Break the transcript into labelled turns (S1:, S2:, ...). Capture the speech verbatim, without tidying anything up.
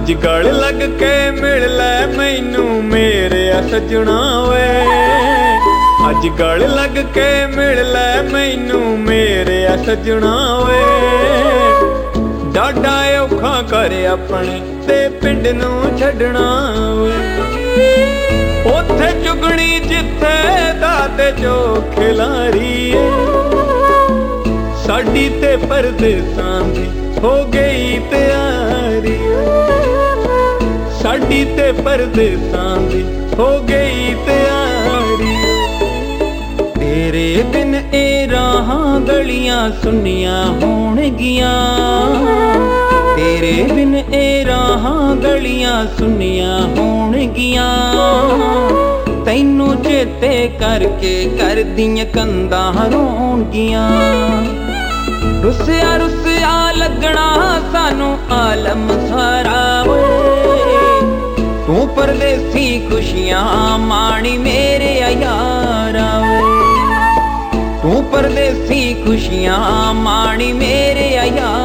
S1: अज गल लग के मिल लै मैनू मेरे सजना वे। अज गल लग के मिल लै मैनू मेरे सजना वे। डाडा औखा कर अपने ते पिंड नू छड्डना वे। उत्थे चुगणी जिथे दाते जो खिलारी साडी ते परदेसां दी हो गई तैयारी। साडी ते परदेसां दी हो गई तैयारी। तेरे बिन ए राहां गलियां सुनियां होणगियां। तेरे बिन ए राहां गलियां सुनियां होणगियां। तैनू चेते करके कर दियां कंधां रोणगियां। रुसिया रुसिया लगना सानू आलम सारा वे। तू परदेसी खुशियां माणी मेरे यारा वे। तू परदेसी खुशियां माणी मेरे यारा।